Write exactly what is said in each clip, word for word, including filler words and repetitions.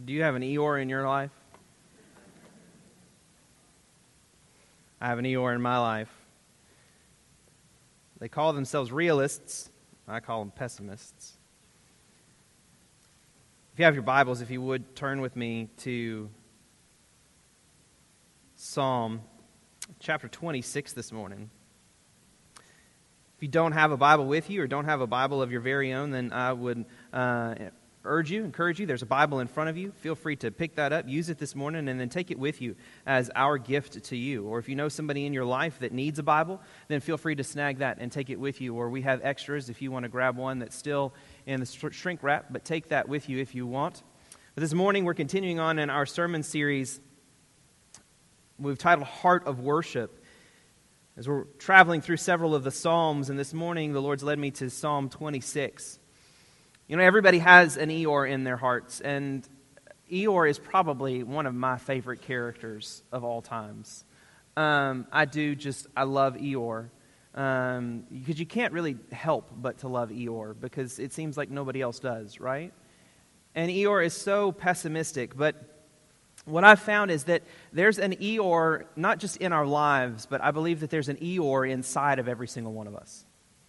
Do you have an Eeyore in your life? I have an Eeyore in my life. They call themselves realists. I call them pessimists. If you have your Bibles, if you would, turn with me to Psalm chapter twenty-six this morning. If you don't have a Bible with you or don't have a Bible of your very own, then I would uh, urge you, encourage you, there's a Bible in front of you. Feel free to pick that up, use it this morning, and then take it with you as our gift to you. Or if you know somebody in your life that needs a Bible, then feel free to snag that and take it with you. Or we have extras if you want to grab one that's still in the shrink wrap, but take that with you if you want. But this morning we're continuing on in our sermon series we've titled Heart of Worship. As we're traveling through several of the Psalms, and this morning the Lord's led me to Psalm twenty-six. You know, everybody has an Eeyore in their hearts, and Eeyore is probably one of my favorite characters of all times. Um, I do just, I love Eeyore. Um, because you can't really help but to love Eeyore, because it seems like nobody else does, right? And Eeyore is so pessimistic, but what I've found is that there's an Eeyore, not just in our lives, but I believe that there's an Eeyore inside of every single one of us.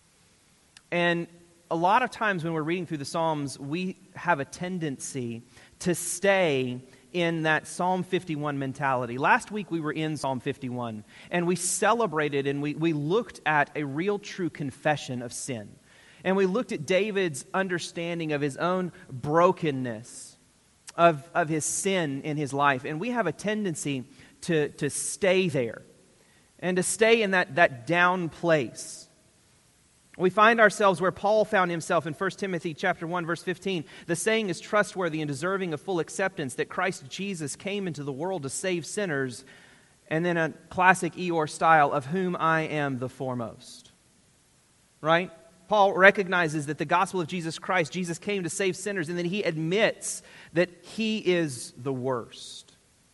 And a lot of times when we're reading through the Psalms, we have a tendency to stay in that Psalm fifty-one mentality. Last week we were in Psalm fifty-one, and we celebrated and we, we looked at a real true confession of sin. And we looked at David's understanding of his own brokenness, of, of his sin in his life. And we have a tendency to, to stay there and to stay in that, that down place. We find ourselves where Paul found himself in First Timothy chapter one, verse fifteen. The saying is trustworthy and deserving of full acceptance that Christ Jesus came into the world to save sinners, and then a classic Eeyore style, of whom I am the foremost. Right? Paul recognizes that the gospel of Jesus Christ, Jesus came to save sinners, and then he admits that he is the worst.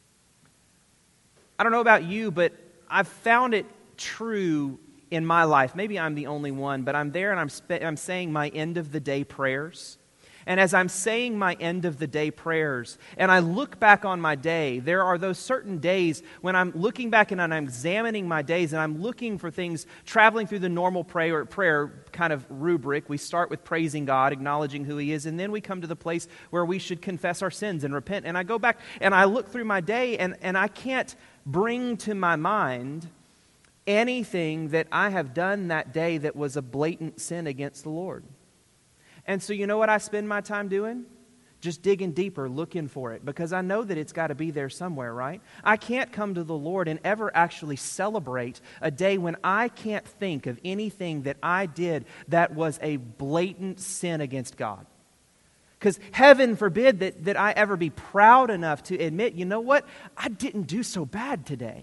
I don't know about you, but I've found it true in my life. Maybe I'm the only one, but I'm there and I'm spe- I'm saying my end of the day prayers. And as I'm saying my end of the day prayers, and I look back on my day, there are those certain days when I'm looking back and I'm examining my days, and I'm looking for things, traveling through the normal prayer, prayer kind of rubric. We start with praising God, acknowledging who He is, and then we come to the place where we should confess our sins and repent. And I go back and I look through my day, and, and I can't bring to my mind anything that I have done that day that was a blatant sin against the Lord. And so you know what I spend my time doing? Just digging deeper, looking for it, because I know that it's got to be there somewhere, right? I can't come to the Lord and ever actually celebrate a day when I can't think of anything that I did that was a blatant sin against God. Because heaven forbid that, that I ever be proud enough to admit, you know what? I didn't do so bad today.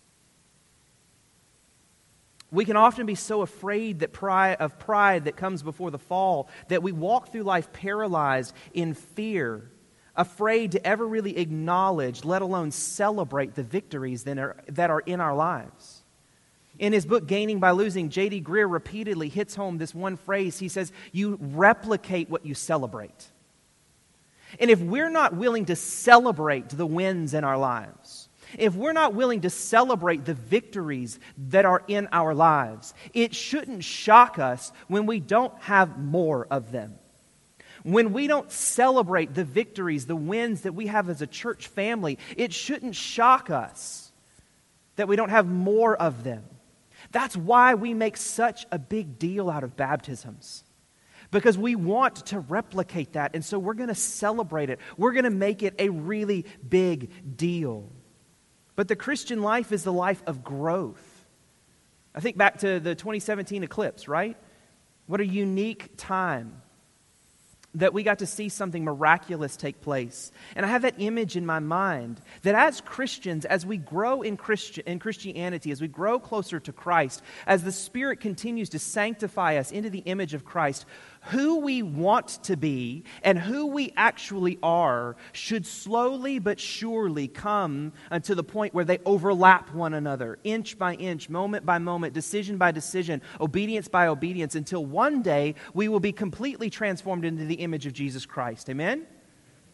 We can often be so afraid that pride, of pride that comes before the fall that we walk through life paralyzed in fear, afraid to ever really acknowledge, let alone celebrate the victories that are, that are in our lives. In his book, Gaining by Losing, J D Greear repeatedly hits home this one phrase. He says, you replicate what you celebrate. And if we're not willing to celebrate the wins in our lives, if we're not willing to celebrate the victories that are in our lives, it shouldn't shock us when we don't have more of them. When we don't celebrate the victories, the wins that we have as a church family, it shouldn't shock us that we don't have more of them. That's why we make such a big deal out of baptisms. Because we want to replicate that, and so we're going to celebrate it. We're going to make it a really big deal. But the Christian life is the life of growth. I think back to the twenty seventeen eclipse, right? What a unique time that we got to see something miraculous take place. And I have that image in my mind that as Christians, as we grow in Christi- in Christianity, as we grow closer to Christ, as the Spirit continues to sanctify us into the image of Christ, who we want to be and who we actually are should slowly but surely come to the point where they overlap one another, inch by inch, moment by moment, decision by decision, obedience by obedience, until one day we will be completely transformed into the image of Jesus Christ. Amen?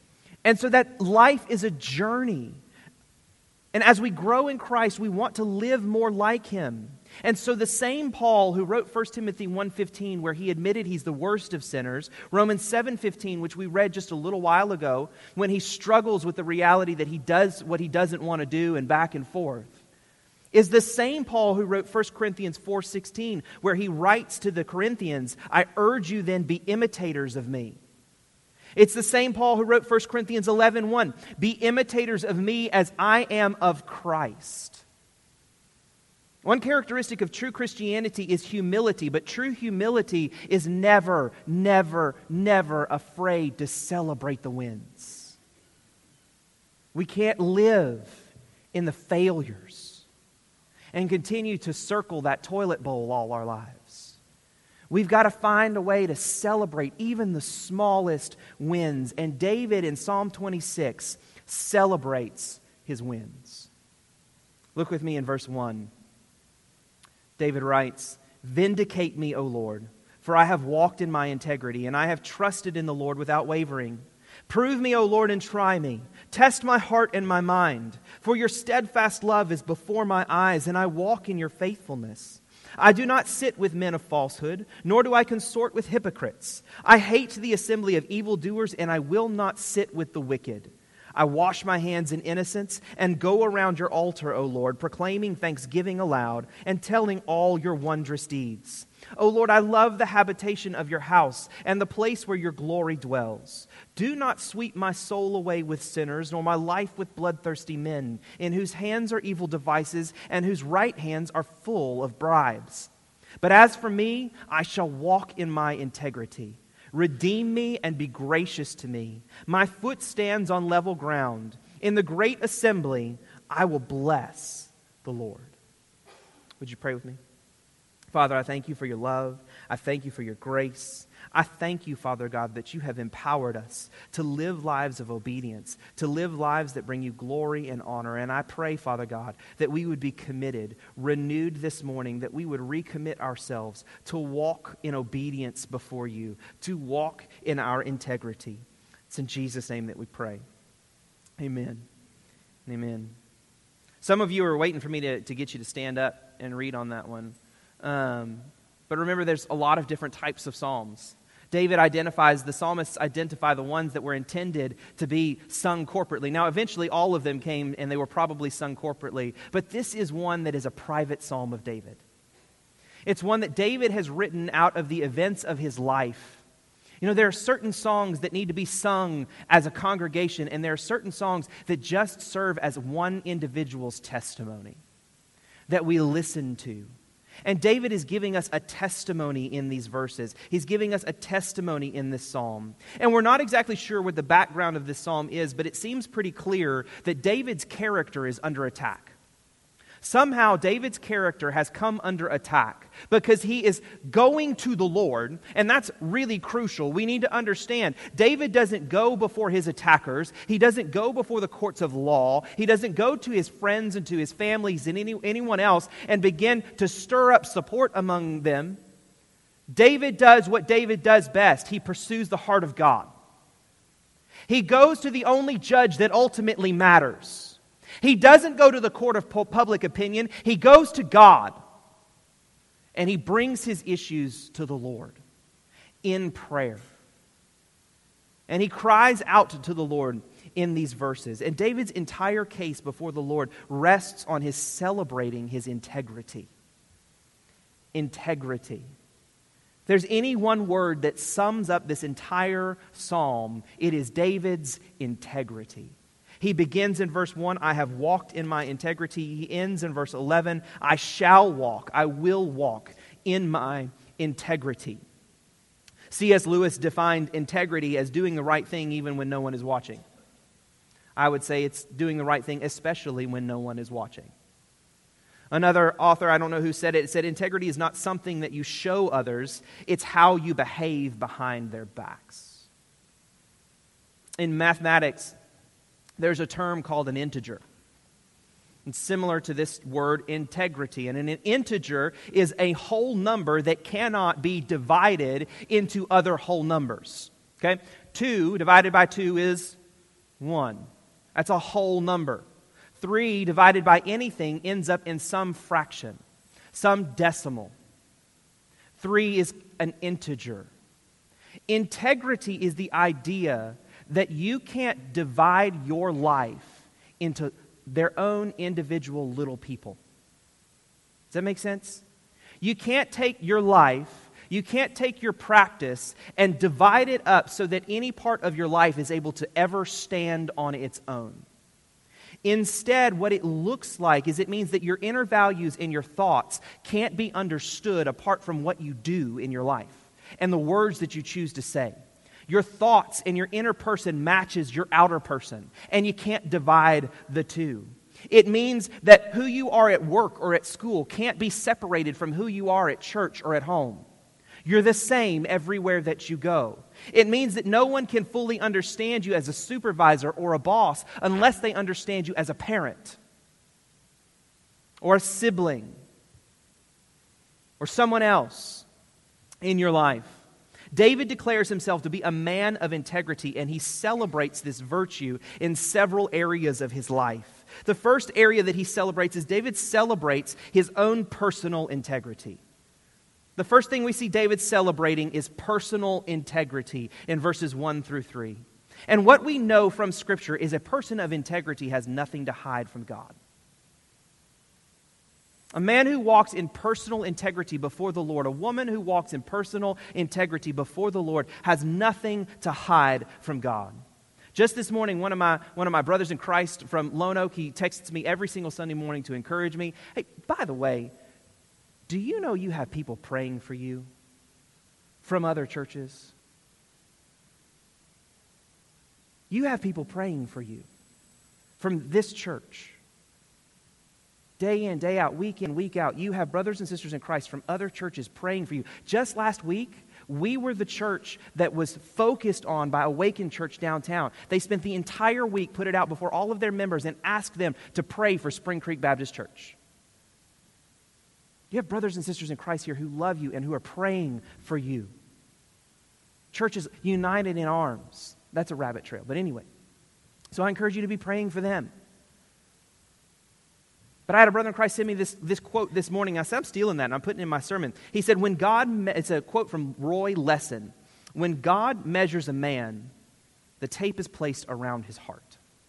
And so that life is a journey. And as we grow in Christ, we want to live more like Him. And so the same Paul who wrote First Timothy one fifteen, where he admitted he's the worst of sinners, Romans seven fifteen, which we read just a little while ago, when he struggles with the reality that he does what he doesn't want to do and back and forth, is the same Paul who wrote First Corinthians four sixteen, where he writes to the Corinthians, I urge you then, be imitators of me. It's the same Paul who wrote First Corinthians eleven one, be imitators of me as I am of Christ. One characteristic of true Christianity is humility, but true humility is never, never, never afraid to celebrate the wins. We can't live in the failures and continue to circle that toilet bowl all our lives. We've got to find a way to celebrate even the smallest wins. And David in Psalm twenty-six celebrates his wins. Look with me in verse one. David writes, vindicate me, O Lord, for I have walked in my integrity, and I have trusted in the Lord without wavering. Prove me, O Lord, and try me. Test my heart and my mind. For your steadfast love is before my eyes, and I walk in your faithfulness. I do not sit with men of falsehood, nor do I consort with hypocrites. I hate the assembly of evildoers, and I will not sit with the wicked. I wash my hands in innocence and go around your altar, O Lord, proclaiming thanksgiving aloud and telling all your wondrous deeds. O Lord, I love the habitation of your house and the place where your glory dwells. Do not sweep my soul away with sinners, nor my life with bloodthirsty men, in whose hands are evil devices and whose right hands are full of bribes. But as for me, I shall walk in my integrity. Redeem me and be gracious to me. My foot stands on level ground. In the great assembly, I will bless the Lord. Would you pray with me? Father, I thank you for your love. I thank you for your grace. I thank you, Father God, that you have empowered us to live lives of obedience, to live lives that bring you glory and honor. And I pray, Father God, that we would be committed, renewed this morning, that we would recommit ourselves to walk in obedience before you, to walk in our integrity. It's in Jesus' name that we pray. Amen. Amen. Some of you are waiting for me to, to get you to stand up and read on that one. Um, but remember, there's a lot of different types of psalms. David identifies, the psalmists identify the ones that were intended to be sung corporately. Now, eventually, all of them came, and they were probably sung corporately. But this is one that is a private psalm of David. It's one that David has written out of the events of his life. You know, there are certain songs that need to be sung as a congregation, and there are certain songs that just serve as one individual's testimony that we listen to. And David is giving us a testimony in these verses. He's giving us a testimony in this psalm. And we're not exactly sure what the background of this psalm is, but it seems pretty clear that David's character is under attack. Somehow David's character has come under attack because he is going to the Lord, and that's really crucial. We need to understand, David doesn't go before his attackers. He doesn't go before the courts of law. He doesn't go to his friends and to his families and any, anyone else and begin to stir up support among them. David does what David does best. He pursues the heart of God. He goes to the only judge that ultimately matters. He doesn't go to the court of public opinion. He goes to God. And he brings his issues to the Lord in prayer. And he cries out to the Lord in these verses. And David's entire case before the Lord rests on his celebrating his integrity. Integrity. If there's any one word that sums up this entire psalm, it is David's integrity. He begins in verse one, I have walked in my integrity. He ends in verse eleven, I shall walk, I will walk in my integrity. C S Lewis defined integrity as doing the right thing even when no one is watching. I would say it's doing the right thing especially when no one is watching. Another author, I don't know who said it, said integrity is not something that you show others, it's how you behave behind their backs. In mathematics, there's a term called an integer. It's similar to this word integrity. And an integer is a whole number that cannot be divided into other whole numbers. Okay? Two divided by two is One. That's a whole number. Three divided by anything ends up in some fraction, some decimal. Three is an integer. Integrity is the idea that you can't divide your life into their own individual little people. Does that make sense? You can't take your life, you can't take your practice and divide it up so that any part of your life is able to ever stand on its own. Instead, what it looks like is it means that your inner values and your thoughts can't be understood apart from what you do in your life and the words that you choose to say. Your thoughts and your inner person matches your outer person, and you can't divide the two. It means that who you are at work or at school can't be separated from who you are at church or at home. You're the same everywhere that you go. It means that no one can fully understand you as a supervisor or a boss unless they understand you as a parent or a sibling or someone else in your life. David declares himself to be a man of integrity, and he celebrates this virtue in several areas of his life. The first area that he celebrates is David celebrates his own personal integrity. The first thing we see David celebrating is personal integrity in verses one through three. And what we know from Scripture is a person of integrity has nothing to hide from God. A man who walks in personal integrity before the Lord, a woman who walks in personal integrity before the Lord, has nothing to hide from God. Just this morning, one of my one of my brothers in Christ from Lone Oak, he texts me every single Sunday morning to encourage me. Hey, by the way, do you know you have people praying for you from other churches? You have people praying for you from this church. Day in, day out, week in, week out, you have brothers and sisters in Christ from other churches praying for you. Just last week, we were the church that was focused on by Awaken Church downtown. They spent the entire week, put it out before all of their members, and asked them to pray for Spring Creek Baptist Church. You have brothers and sisters in Christ here who love you and who are praying for you. Churches united in arms. That's a rabbit trail. But anyway, so I encourage you to be praying for them. But I had a brother in Christ send me this, this quote this morning. I said, I'm stealing that and I'm putting it in my sermon. He said, when God, me- it's a quote from Roy Lesson. When God measures a man, the tape is placed around his heart.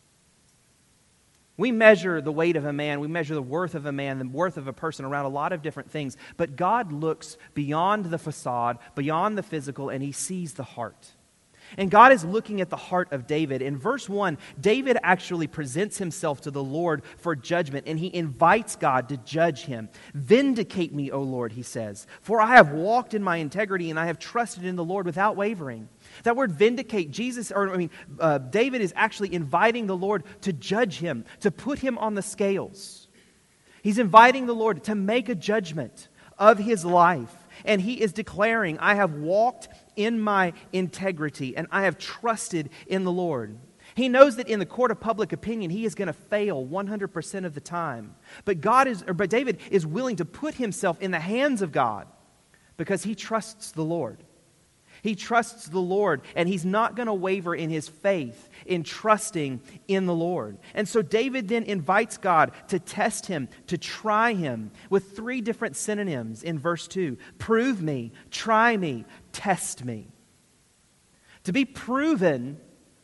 We measure the weight of a man, we measure the worth of a man, the worth of a person around a lot of different things. But God looks beyond the facade, beyond the physical, and He sees the heart. And God is looking at the heart of David. In verse one, David actually presents himself to the Lord for judgment, and he invites God to judge him. Vindicate me, O Lord, he says, for I have walked in my integrity, and I have trusted in the Lord without wavering. That word vindicate, Jesus, or I mean, uh, David is actually inviting the Lord to judge him, to put him on the scales. He's inviting the Lord to make a judgment of his life. And he is declaring, I have walked in my integrity and I have trusted in the Lord. He knows that in the court of public opinion, he is going to fail one hundred percent of the time. But God is, or, but David is willing to put himself in the hands of God because he trusts the Lord. He trusts the Lord, and he's not going to waver in his faith, in trusting in the Lord. And so David then invites God to test him, to try him, with three different synonyms in verse two. Prove me, try me, test me. To be proven,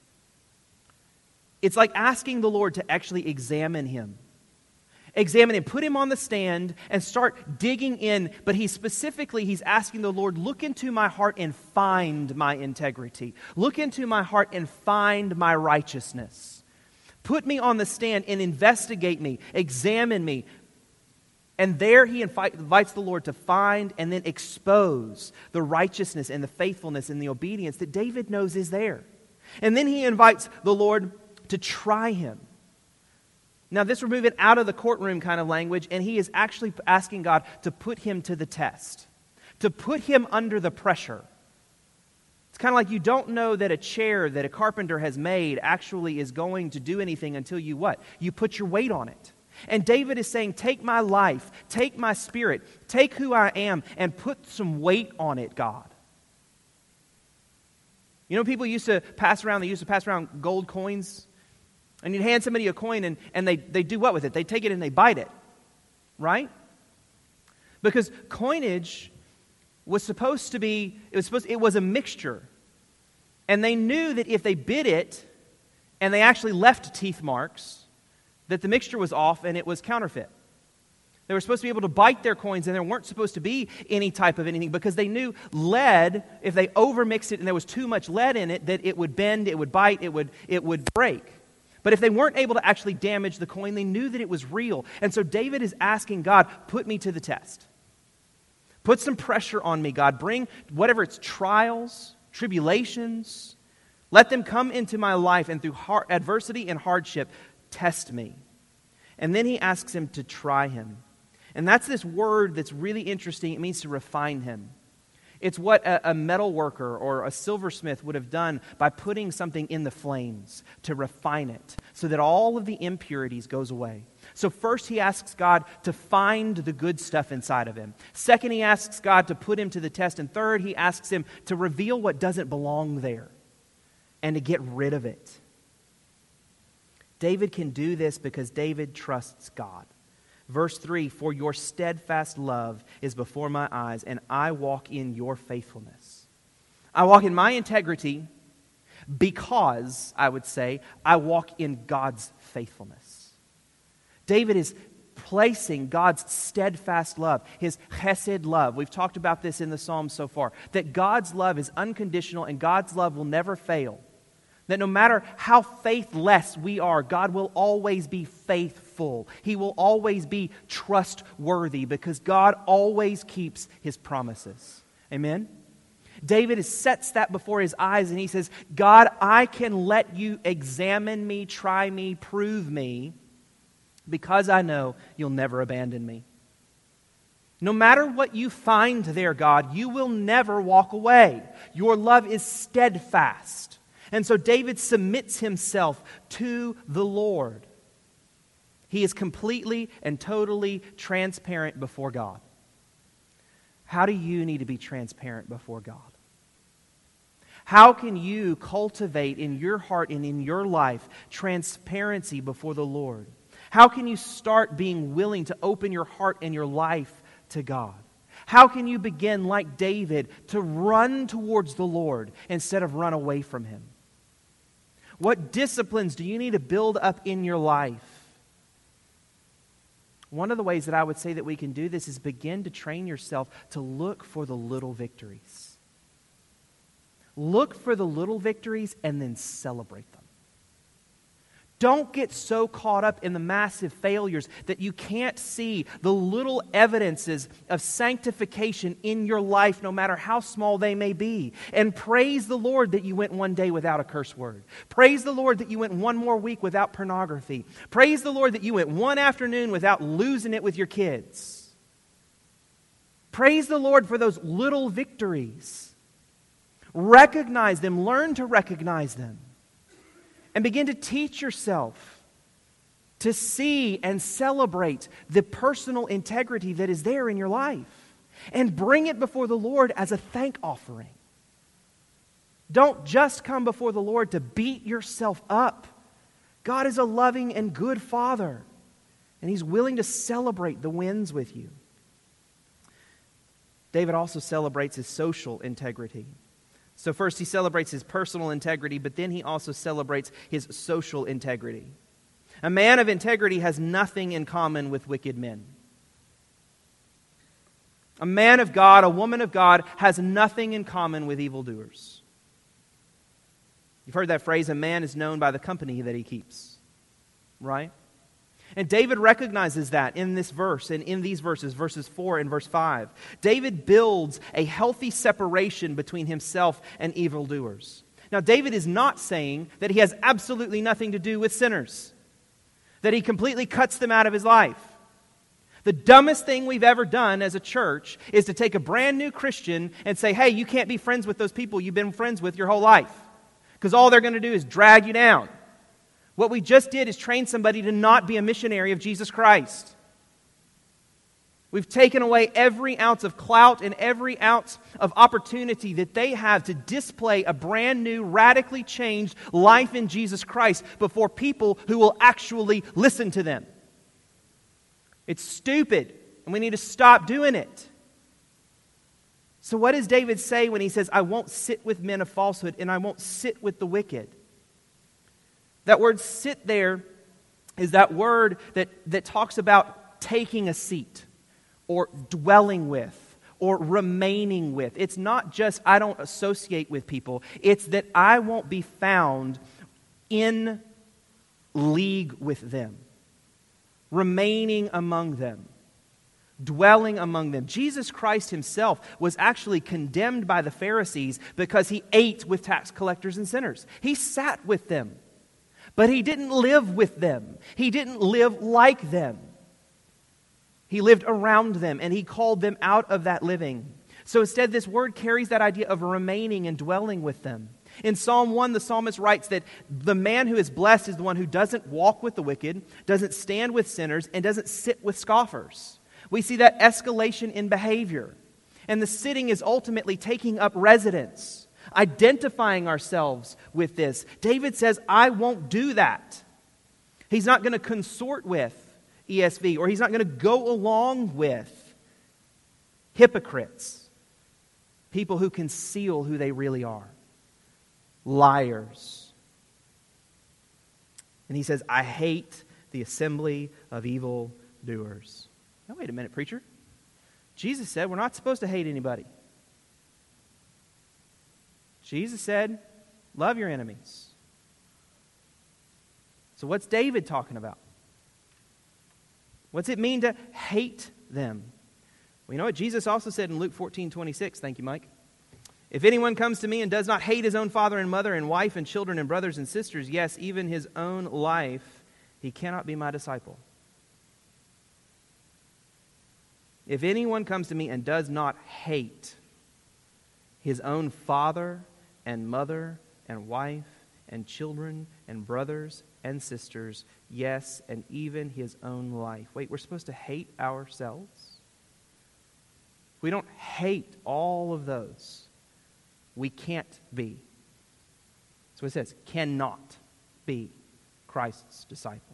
it's like asking the Lord to actually examine him. Examine him, put him on the stand and start digging in. But he specifically, he's asking the Lord, look into my heart and find my integrity. Look into my heart and find my righteousness. Put me on the stand and investigate me, examine me. And there he invites the Lord to find and then expose the righteousness and the faithfulness and the obedience that David knows is there. And then he invites the Lord to try him. Now, this we're moving out of the courtroom kind of language, and he is actually asking God to put him to the test, to put him under the pressure. It's kind of like you don't know that a chair that a carpenter has made actually is going to do anything until you what? You put your weight on it. And David is saying, take my life, take my spirit, take who I am, and put some weight on it, God. You know, people used to pass around, they used to pass around gold coins And you'd hand somebody a coin and, and they, they do what with it? They take it and they bite it, right? Because coinage was supposed to be, it was supposed, it was a mixture. And they knew that if they bit it and they actually left teeth marks, that the mixture was off and it was counterfeit. They were supposed to be able to bite their coins and there weren't supposed to be any type of anything because they knew lead, if they overmixed it and there was too much lead in it, that it would bend, it would bite, it would, it would break. But if they weren't able to actually damage the coin, they knew that it was real. And so David is asking God, put me to the test. Put some pressure on me, God. Bring whatever it's trials, tribulations. Let them come into my life and through hard, adversity and hardship, test me. And then he asks him to try him. And that's this word that's really interesting. It means to refine him. It's what a, a metal worker or a silversmith would have done by putting something in the flames to refine it so that all of the impurities goes away. So first he asks God to find the good stuff inside of him. Second, he asks God to put him to the test. And third, he asks him to reveal what doesn't belong there and to get rid of it. David can do this because David trusts God. Verse three, for your steadfast love is before my eyes, and I walk in your faithfulness. I walk in my integrity because, I would say, I walk in God's faithfulness. David is placing God's steadfast love, His chesed love. We've talked about this in the Psalms so far, that God's love is unconditional and God's love will never fail. That no matter how faithless we are, God will always be faithful. He will always be trustworthy because God always keeps His promises. Amen? David sets that before his eyes and he says, God, I can let you examine me, try me, prove me, because I know you'll never abandon me. No matter what you find there, God, you will never walk away. Your love is steadfast. And so David submits himself to the Lord. He is completely and totally transparent before God. How do you need to be transparent before God? How can you cultivate in your heart and in your life transparency before the Lord? How can you start being willing to open your heart and your life to God? How can you begin, like David, to run towards the Lord instead of run away from Him? What disciplines do you need to build up in your life? One of the ways that I would say that we can do this is begin to train yourself to look for the little victories. Look for the little victories and then celebrate them. Don't get so caught up in the massive failures that you can't see the little evidences of sanctification in your life, no matter how small they may be. And praise the Lord that you went one day without a curse word. Praise the Lord that you went one more week without pornography. Praise the Lord that you went one afternoon without losing it with your kids. Praise the Lord for those little victories. Recognize them. Learn to recognize them. And begin to teach yourself to see and celebrate the personal integrity that is there in your life. And bring it before the Lord as a thank offering. Don't just come before the Lord to beat yourself up. God is a loving and good Father. And He's willing to celebrate the wins with you. David also celebrates his social integrity. So first he celebrates his personal integrity, but then he also celebrates his social integrity. A man of integrity has nothing in common with wicked men. A man of God, a woman of God, has nothing in common with evildoers. You've heard that phrase, a man is known by the company that he keeps. Right? And David recognizes that in this verse and in these verses, verses four and verse five. David builds a healthy separation between himself and evildoers. Now, David is not saying that he has absolutely nothing to do with sinners, that he completely cuts them out of his life. The dumbest thing we've ever done as a church is to take a brand new Christian and say, hey, you can't be friends with those people you've been friends with your whole life, because all they're going to do is drag you down. What we just did is train somebody to not be a missionary of Jesus Christ. We've taken away every ounce of clout and every ounce of opportunity that they have to display a brand new, radically changed life in Jesus Christ before people who will actually listen to them. It's stupid, and we need to stop doing it. So what does David say when he says, I won't sit with men of falsehood and I won't sit with the wicked? That word sit there is that word that, that talks about taking a seat, or dwelling with, or remaining with. It's not just I don't associate with people. It's that I won't be found in league with them, remaining among them, dwelling among them. Jesus Christ himself was actually condemned by the Pharisees because he ate with tax collectors and sinners. He sat with them, but he didn't live with them. He didn't live like them. He lived around them, and he called them out of that living. So instead, this word carries that idea of remaining and dwelling with them. In Psalm one, the psalmist writes that the man who is blessed is the one who doesn't walk with the wicked, doesn't stand with sinners, and doesn't sit with scoffers. We see that escalation in behavior. And the sitting is ultimately taking up residence, identifying ourselves with this. David says, I won't do that. He's not going to consort with E S V, or he's not going to go along with hypocrites, people who conceal who they really are, liars. And he says, I hate the assembly of evil doers. Now, wait a minute, preacher. Jesus said we're not supposed to hate anybody. Jesus said, love your enemies. So what's David talking about? What's it mean to hate them? Well, you know what Jesus also said in Luke fourteen twenty-six. Thank you, Mike. If anyone comes to me and does not hate his own father and mother and wife and children and brothers and sisters, yes, even his own life, he cannot be my disciple. If anyone comes to me and does not hate his own father and mother and wife and children and brothers and sisters, yes, and even his own life. Wait, we're supposed to hate ourselves? We don't hate all of those. We can't be. That's what it says, cannot be Christ's disciple.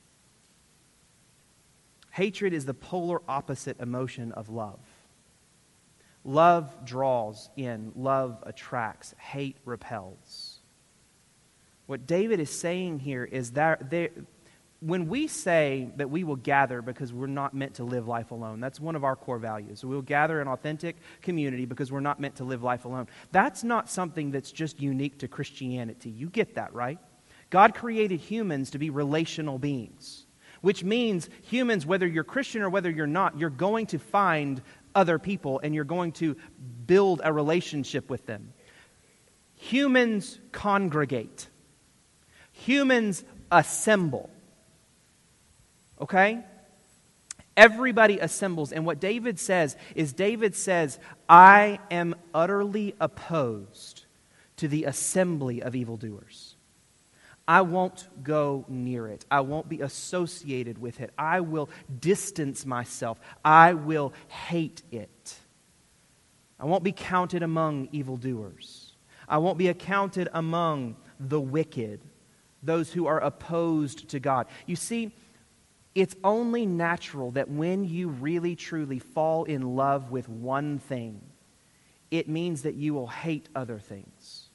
Hatred is the polar opposite emotion of love. Love draws in, love attracts, hate repels. What David is saying here is that there, when we say that we will gather because we're not meant to live life alone, that's one of our core values. We'll gather in authentic community because we're not meant to live life alone. That's not something that's just unique to Christianity. You get that, right? God created humans to be relational beings, which means humans, whether you're Christian or whether you're not, you're going to find other people and you're going to build a relationship with them. Humans congregate. Humans assemble. Okay? Everybody assembles. And what David says is David says, I am utterly opposed to the assembly of evildoers. I won't go near it. I won't be associated with it. I will distance myself. I will hate it. I won't be counted among evildoers. I won't be accounted among the wicked, those who are opposed to God. You see, it's only natural that when you really truly fall in love with one thing, it means that you will hate other things.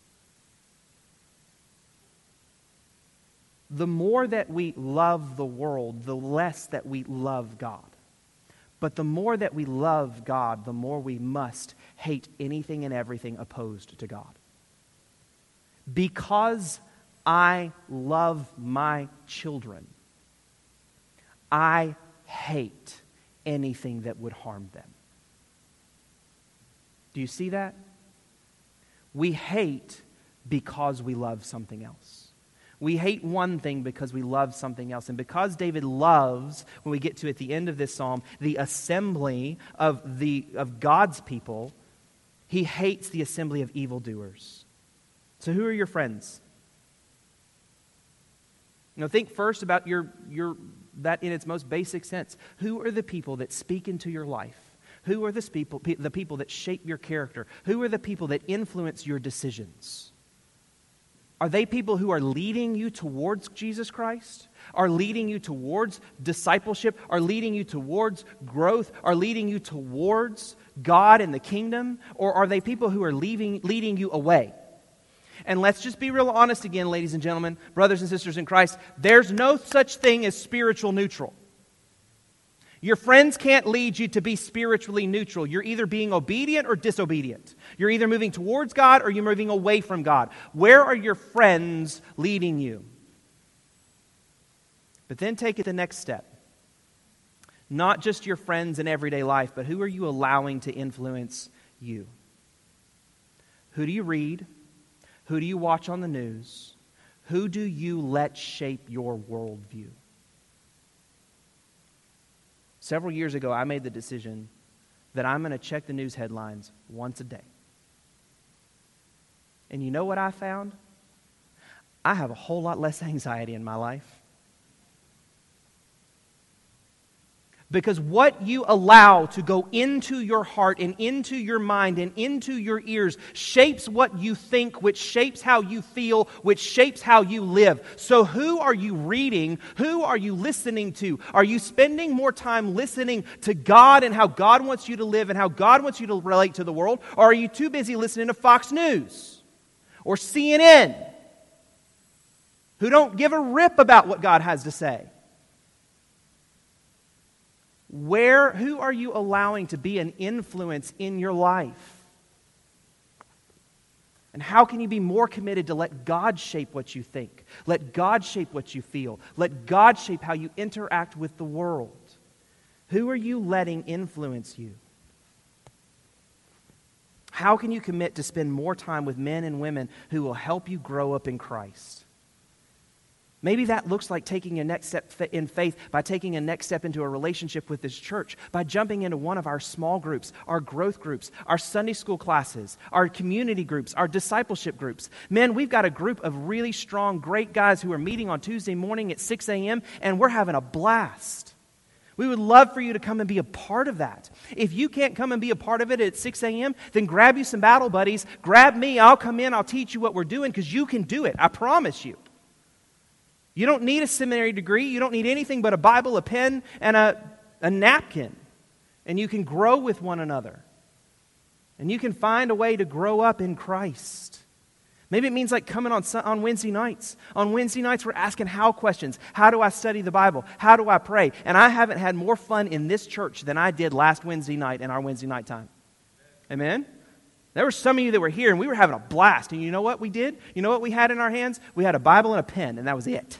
The more that we love the world, the less that we love God. But the more that we love God, the more we must hate anything and everything opposed to God. Because I love my children, I hate anything that would harm them. Do you see that? We hate because we love something else. We hate one thing because we love something else. And because David loves, when we get to at the end of this psalm, the assembly of the of God's people, he hates the assembly of evildoers. So who are your friends? You know, think first about your, your that in its most basic sense. Who are the people that speak into your life? Who are the people, the people that shape your character? Who are the people that influence your decisions? Are they people who are leading you towards Jesus Christ? Are leading you towards discipleship? Are leading you towards growth? Are leading you towards God and the kingdom? Or are they people who are leaving, leading you away? And let's just be real honest again, ladies and gentlemen, brothers and sisters in Christ. There's no such thing as spiritual neutral. Your friends can't lead you to be spiritually neutral. You're either being obedient or disobedient. You're either moving towards God or you're moving away from God. Where are your friends leading you? But then take it the next step. Not just your friends in everyday life, but who are you allowing to influence you? Who do you read? Who do you watch on the news? Who do you let shape your worldview? Several years ago, I made the decision that I'm going to check the news headlines once a day. And you know what I found? I have a whole lot less anxiety in my life. Because what you allow to go into your heart and into your mind and into your ears shapes what you think, which shapes how you feel, which shapes how you live. So who are you reading? Who are you listening to? Are you spending more time listening to God and how God wants you to live and how God wants you to relate to the world? Or are you too busy listening to Fox News or C N N, who don't give a rip about what God has to say? Where, who are you allowing to be an influence in your life? And how can you be more committed to let God shape what you think? Let God shape what you feel. Let God shape how you interact with the world. Who are you letting influence you? How can you commit to spend more time with men and women who will help you grow up in Christ? Maybe that looks like taking a next step in faith by taking a next step into a relationship with this church, by jumping into one of our small groups, our growth groups, our Sunday school classes, our community groups, our discipleship groups. Men, we've got a group of really strong, great guys who are meeting on Tuesday morning at six a.m., and we're having a blast. We would love for you to come and be a part of that. If you can't come and be a part of it at six a.m., then grab you some battle buddies, grab me, I'll come in, I'll teach you what we're doing, because you can do it, I promise you. You don't need a seminary degree. You don't need anything but a Bible, a pen, and a, a napkin. And you can grow with one another. And you can find a way to grow up in Christ. Maybe it means like coming on, on Wednesday nights. On Wednesday nights, we're asking how questions. How do I study the Bible? How do I pray? And I haven't had more fun in this church than I did last Wednesday night in our Wednesday night time. Amen? There were some of you that were here, and we were having a blast. And you know what we did? You know what we had in our hands? We had a Bible and a pen, and that was it.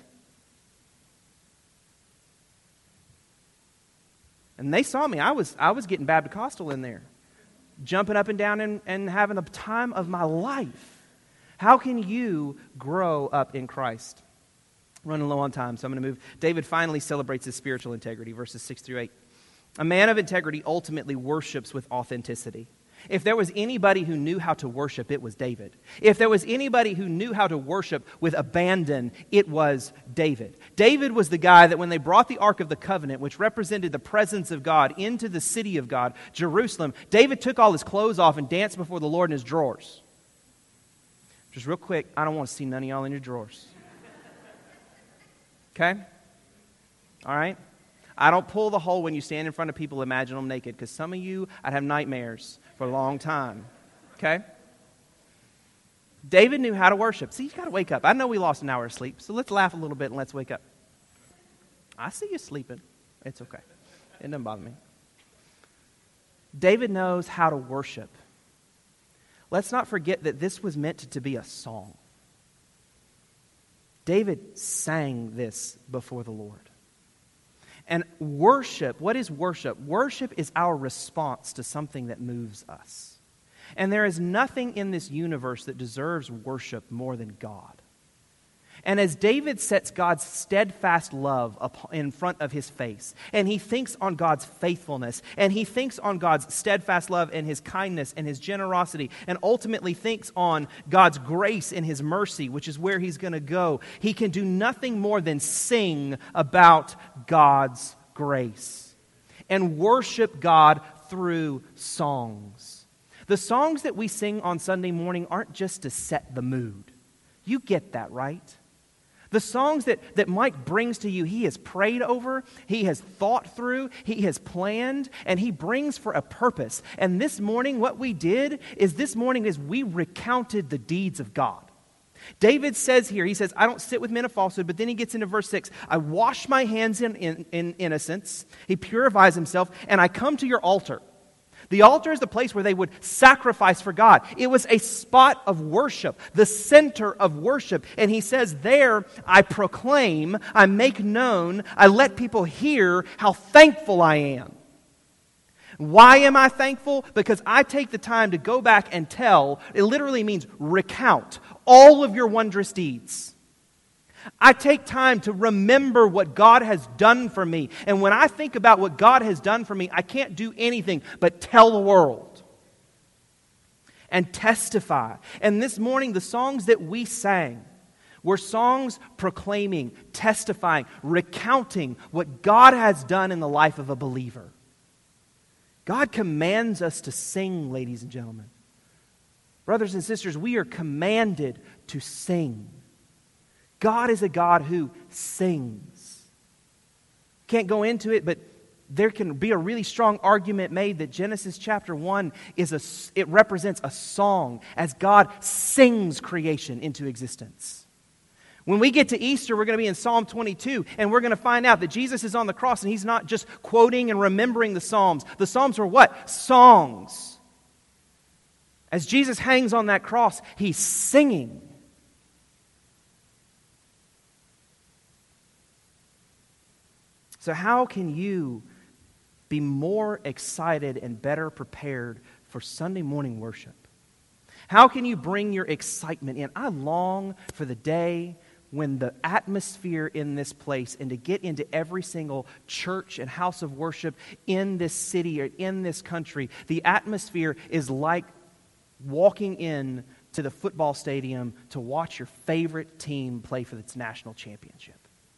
And they saw me. I was I was getting Baptist-costal in there, jumping up and down and, and having the time of my life. How can you grow up in Christ? Running low on time, so I'm going to move. David finally celebrates his spiritual integrity, verses six through eight. A man of integrity ultimately worships with authenticity. If there was anybody who knew how to worship, it was David. If there was anybody who knew how to worship with abandon, it was David. David was the guy that when they brought the Ark of the Covenant, which represented the presence of God, into the city of God, Jerusalem, David took all his clothes off and danced before the Lord in his drawers. Just real quick, I don't want to see none of y'all in your drawers. Okay? All right? I don't pull the hole when you stand in front of people, imagine them naked, because some of you, I'd have nightmares for a long time. Okay? David knew how to worship. See, you got to wake up. I know we lost an hour of sleep, so let's laugh a little bit and let's wake up. I see you sleeping. It's okay. It doesn't bother me. David knows how to worship. Let's not forget that this was meant to be a song. David sang this before the Lord. And worship, what is worship? Worship is our response to something that moves us. And there is nothing in this universe that deserves worship more than God. And as David sets God's steadfast love up in front of his face, and he thinks on God's faithfulness, and he thinks on God's steadfast love and his kindness and his generosity, and ultimately thinks on God's grace and his mercy, which is where he's going to go, he can do nothing more than sing about God's grace and worship God through songs. The songs that we sing on Sunday morning aren't just to set the mood. You get that, right? The songs that, that Mike brings to you, he has prayed over, he has thought through, he has planned, and he brings for a purpose. And this morning, what we did is this morning is we recounted the deeds of God. David says here, he says, I don't sit with men of falsehood, but then he gets into verse six. I wash my hands in, in, in innocence. He purifies himself, and I come to your altar. The altar is the place where they would sacrifice for God. It was a spot of worship, the center of worship. And he says, there I proclaim, I make known, I let people hear how thankful I am. Why am I thankful? Because I take the time to go back and tell, it literally means recount, all of your wondrous deeds. I take time to remember what God has done for me. And when I think about what God has done for me, I can't do anything but tell the world and testify. And this morning, the songs that we sang were songs proclaiming, testifying, recounting what God has done in the life of a believer. God commands us to sing, ladies and gentlemen. Brothers and sisters, we are commanded to sing. God is a God who sings. Can't go into it, but there can be a really strong argument made that Genesis chapter one is a, it represents a song as God sings creation into existence. When we get to Easter, we're going to be in Psalm twenty-two, and we're going to find out that Jesus is on the cross, and He's not just quoting and remembering the Psalms. The Psalms are what? Songs. As Jesus hangs on that cross, He's singing. So how can you be more excited and better prepared for Sunday morning worship? How can you bring your excitement in? I long for the day when the atmosphere in this place, and to get into every single church and house of worship in this city or in this country, the atmosphere is like walking in to the football stadium to watch your favorite team play for its national championship.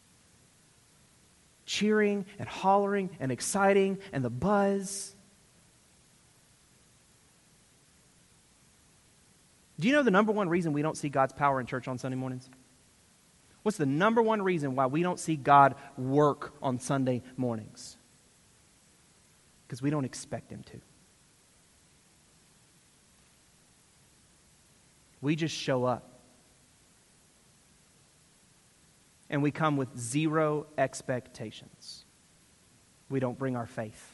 Cheering and hollering and exciting and the buzz. Do you know the number one reason we don't see God's power in church on Sunday mornings? What's the number one reason why we don't see God work on Sunday mornings? Because we don't expect Him to. We just show up. And we come with zero expectations. We don't bring our faith.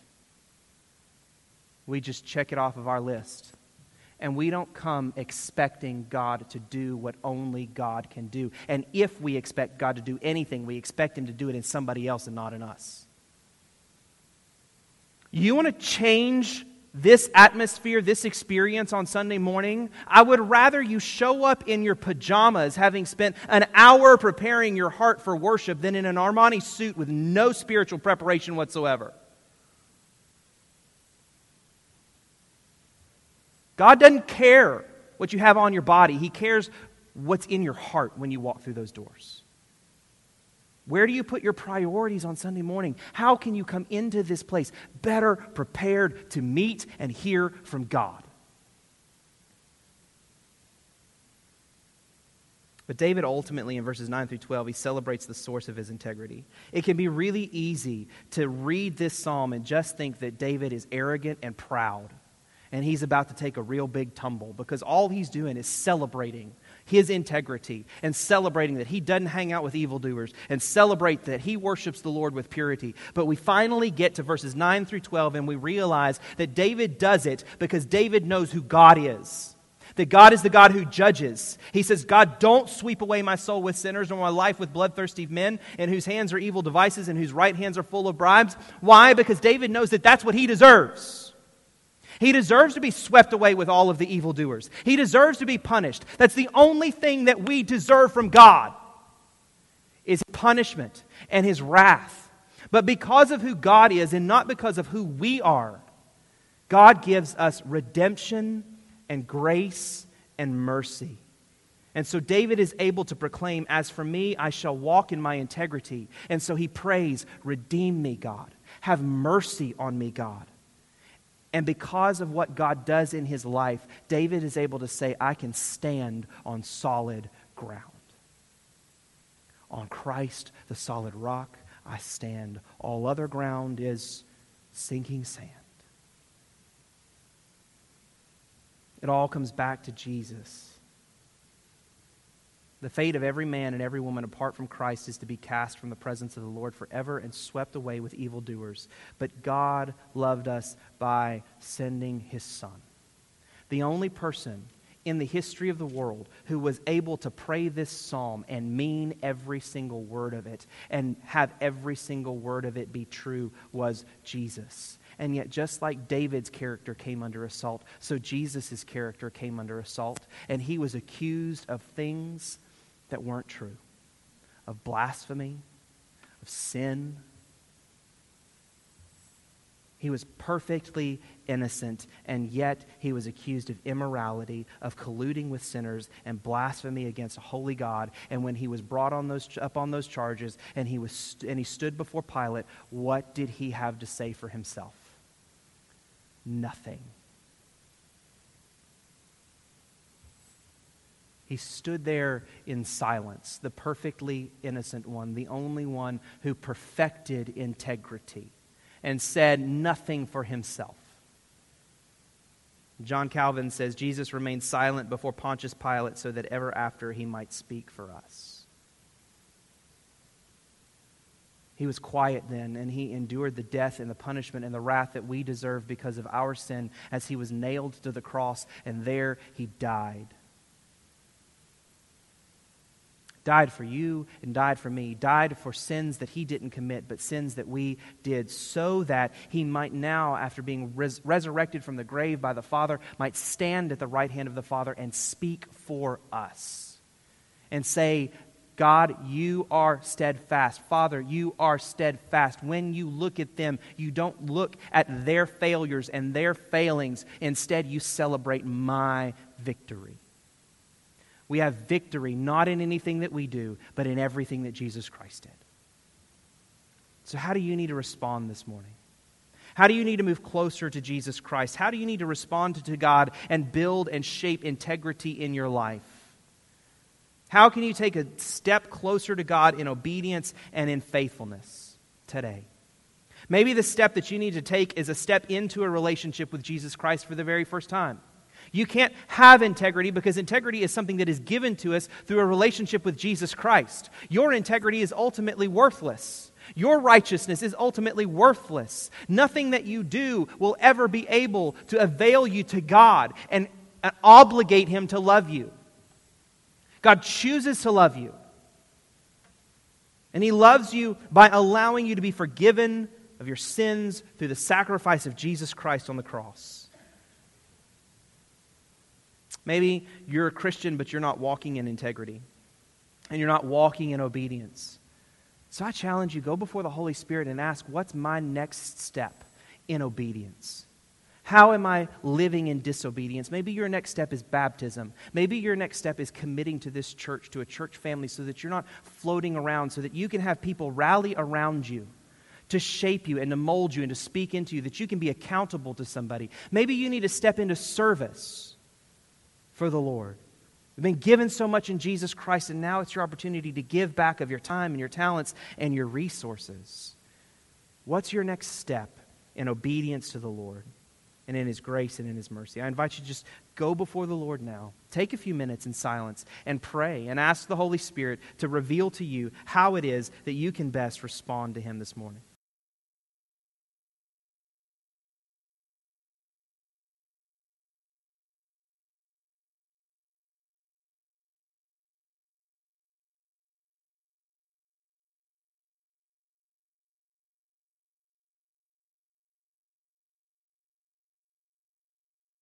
We just check it off of our list. And we don't come expecting God to do what only God can do. And if we expect God to do anything, we expect Him to do it in somebody else and not in us. You want to change this atmosphere, this experience on Sunday morning? I would rather you show up in your pajamas having spent an hour preparing your heart for worship than in an Armani suit with no spiritual preparation whatsoever. God doesn't care what you have on your body. He cares what's in your heart when you walk through those doors. Where do you put your priorities on Sunday morning? How can you come into this place better prepared to meet and hear from God? But David ultimately, in verses nine through twelve, he celebrates the source of his integrity. It can be really easy to read this psalm and just think that David is arrogant and proud, and he's about to take a real big tumble, because all he's doing is celebrating his integrity and celebrating that he doesn't hang out with evildoers and celebrate that he worships the Lord with purity. But we finally get to verses nine through twelve, and we realize that David does it because David knows who God is. That God is the God who judges. He says, God, don't sweep away my soul with sinners, nor my life with bloodthirsty men, in whose hands are evil devices and whose right hands are full of bribes. Why? Because David knows that that's what he deserves. He deserves to be swept away with all of the evildoers. He deserves to be punished. That's the only thing that we deserve from God. is punishment and His wrath. But because of who God is and not because of who we are, God gives us redemption and grace and mercy. And so David is able to proclaim, "As for me, I shall walk in my integrity." And so he prays, "Redeem me, God. Have mercy on me, God." And because of what God does in his life, David is able to say, "I can stand on solid ground. On Christ, the solid rock, I stand. All other ground is sinking sand." It all comes back to Jesus. The fate of every man and every woman apart from Christ is to be cast from the presence of the Lord forever and swept away with evildoers. But God loved us by sending His Son. The only person in the history of the world who was able to pray this psalm and mean every single word of it and have every single word of it be true was Jesus. And yet, just like David's character came under assault, so Jesus' character came under assault, and he was accused of things that weren't true, of blasphemy, of sin. He was perfectly innocent, and yet he was accused of immorality, of colluding with sinners, and blasphemy against a holy God. And when he was brought on those up on those charges, and he was and he stood before Pilate, what did he have to say for himself? Nothing. He stood there in silence, the perfectly innocent one, the only one who perfected integrity, and said nothing for himself. John Calvin says Jesus remained silent before Pontius Pilate so that ever after he might speak for us. He was quiet then, and he endured the death and the punishment and the wrath that we deserve because of our sin as he was nailed to the cross, and there he died. Died for you and died for me. Died for sins that he didn't commit, but sins that we did, so that he might now, after being res- resurrected from the grave by the Father, might stand at the right hand of the Father and speak for us. And say, "God, you are steadfast. Father, you are steadfast." When you look at them, you don't look at their failures and their failings. Instead, you celebrate my victory. We have victory not in anything that we do, but in everything that Jesus Christ did. So how do you need to respond this morning? How do you need to move closer to Jesus Christ? How do you need to respond to God and build and shape integrity in your life? How can you take a step closer to God in obedience and in faithfulness today? Maybe the step that you need to take is a step into a relationship with Jesus Christ for the very first time. You can't have integrity because integrity is something that is given to us through a relationship with Jesus Christ. Your integrity is ultimately worthless. Your righteousness is ultimately worthless. Nothing that you do will ever be able to avail you to God and, and obligate Him to love you. God chooses to love you. And He loves you by allowing you to be forgiven of your sins through the sacrifice of Jesus Christ on the cross. Maybe you're a Christian, but you're not walking in integrity. And you're not walking in obedience. So I challenge you, go before the Holy Spirit and ask, what's my next step in obedience? How am I living in disobedience? Maybe your next step is baptism. Maybe your next step is committing to this church, to a church family, so that you're not floating around, so that you can have people rally around you to shape you and to mold you and to speak into you, that you can be accountable to somebody. Maybe you need to step into service for the Lord. You've been given so much in Jesus Christ, and now it's your opportunity to give back of your time and your talents and your resources. What's your next step in obedience to the Lord and in His grace and in His mercy? I invite you to just go before the Lord now. Take a few minutes in silence and pray and ask the Holy Spirit to reveal to you how it is that you can best respond to Him this morning.